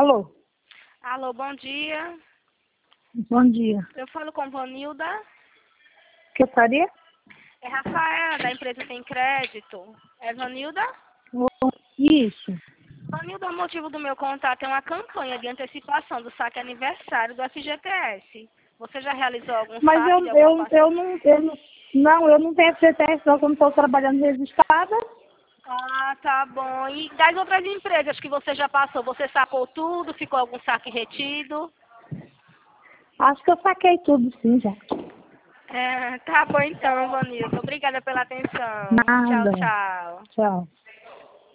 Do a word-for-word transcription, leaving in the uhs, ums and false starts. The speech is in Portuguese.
Alô? Alô, bom dia. Bom dia. Eu falo com Vanilda. Que faria? É Rafaela, da empresa Tem Crédito. É Vanilda? Isso. Vanilda, o motivo do meu contato é uma campanha de antecipação do saque aniversário do F G T S. Você já realizou algum Mas saque eu, de eu, alguma eu, não, eu não... Não, eu não tenho F G T S, não, que eu não estou trabalhando registrada. Ah, tá bom. E das outras empresas que você já passou, você sacou tudo? Ficou algum saque retido? Acho que eu saquei tudo, sim, já. É, tá bom então, Vanilda. Obrigada pela atenção. Tchau, Nada. tchau. Tchau.